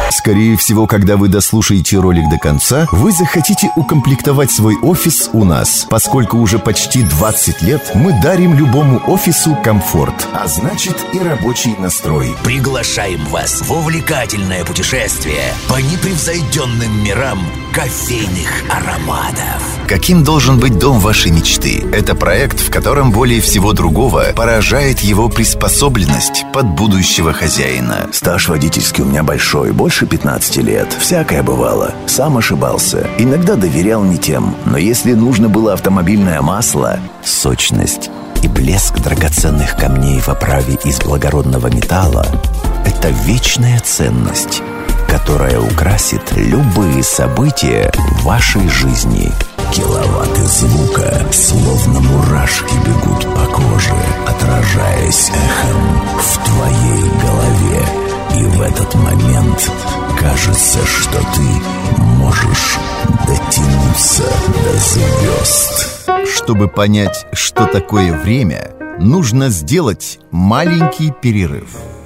Скорее всего, когда вы дослушаете ролик до конца, вы захотите укомплектовать свой офис у нас, поскольку уже почти 20 лет мы дарим любому офису комфорт, а значит и рабочий настрой. Приглашаем вас в увлекательное путешествие по непревзойденным мирам кофейных ароматов. Каким должен быть дом вашей мечты? Это проект, в котором более всего другого поражает его приспособленность под будущего хозяина. Стаж водительский у меня большой, больше 15 лет. Всякое бывало. Сам ошибался. Иногда доверял не тем. Но если нужно было автомобильное масло, сочность и блеск драгоценных камней в оправе из благородного металла — это вечная ценность, которая украсит любые события вашей жизни. Киловатты звука, словно мурашки, бегут по коже, отражаясь эхом в твоей голове. И в этот момент кажется, что ты можешь дотянуться до звезд. Чтобы понять, что такое время, нужно сделать маленький перерыв.